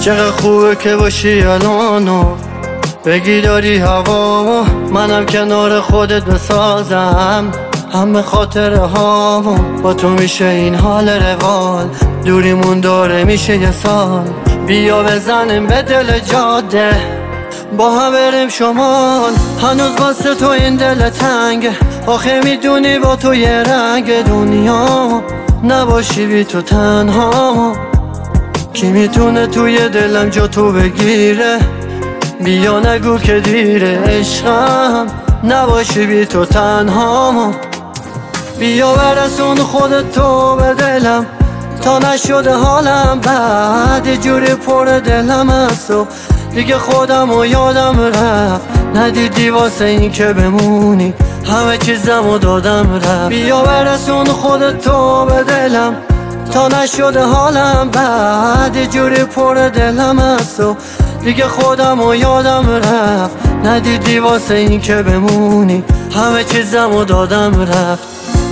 چقدر خوبه که باشی الانو بگی داری هوا، منم کنار خودت بسازم همه خاطره هامو. با تو میشه این حال روال، دوریمون داره میشه یه سال. بیا بزنیم به دل جاده با هم بریم شمال. هنوز واسه تو این دل تنگه، آخه میدونی با تو یه رنگ دنیا نباشی بی تو تنها. کی میتونه توی دلم جا تو بگیره؟ بیا نگو که دیره عشقم، نباشی بی تو تنها. بیا برسون خودت تو به دلم تا نشده حالم بعد. یه جوری پر دلم هست و دیگه خودم و یادم رفت. ندیدی واسه این که بمونی همه چیزمو دادم رفت. بیا برسون خودت تو به دلم تا نشده حالم بعد. یه جوری پر دلم هست و دیگه خودم و یادم رفت. ندیدی واسه این که بمونی همه چیزمو دادم رفت.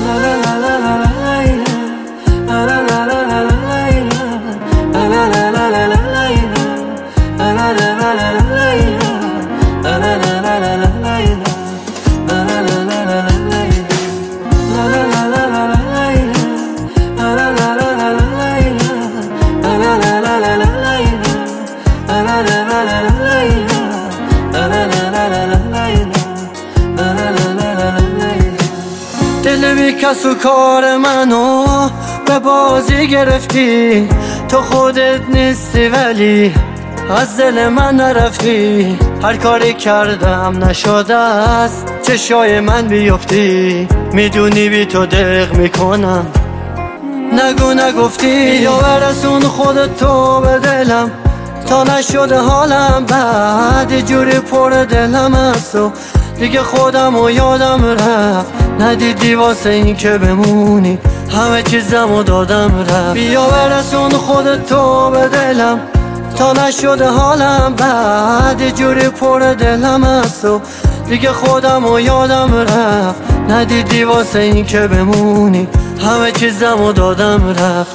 دل بی کس و کار منو به بازی گرفتی. تو خودت نیستی ولی از دل من نرفتی. هر کاری کردم نشده است چشای من بیفتی. میدونی بی تو دق میکنم نگو نگفتی. یا برسون خودت تو به دلم تا نشده حالم بعد. یه جوری پر دلم هست و دیگه خودم و یادم رفت. ندیدی واسه این که بمونی همه چیزمو دادم رفت. بیا برسون خودت تو به دلم تا نشده حالم بعد. یه جوری پر دلم هست و دیگه خودم و یادم رفت. ندیدی واسه این که بمونی همه چیزمو دادم رفت.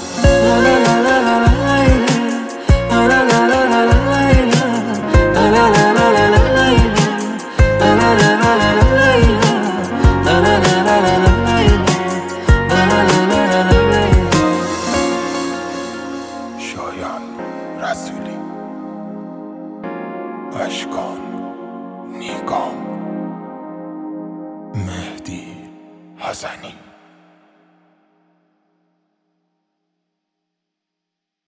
شایان رسولی، اشکان نیکام، مهدی حسنی.